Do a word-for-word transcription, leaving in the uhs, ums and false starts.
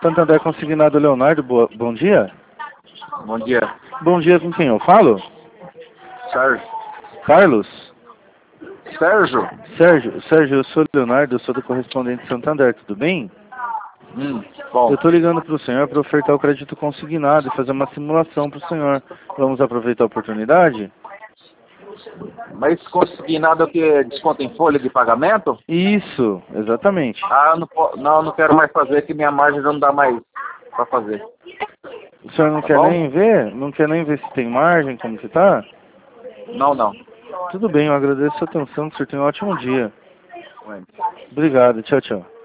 Santander Consignado Leonardo, boa, bom dia. Bom dia. Bom dia, com quem eu falo? Sérgio. Carlos? Sérgio? Sérgio, Sérgio, eu sou Leonardo, eu sou do correspondente Santander, tudo bem? Hum, bom. Eu estou ligando para o senhor para ofertar o crédito consignado e fazer uma simulação para o senhor. Vamos aproveitar a oportunidade? Mas consignado é o que? Desconto em folha de pagamento? Isso, exatamente. Ah, eu não, po- não, não quero mais fazer, que minha margem não dá mais para fazer. O senhor não Tá quer bom? nem ver? Não quer nem ver se tem margem, como que tá? Não, não. Tudo bem, eu agradeço a atenção, o senhor tem um ótimo dia. Ué. Obrigado, tchau, tchau.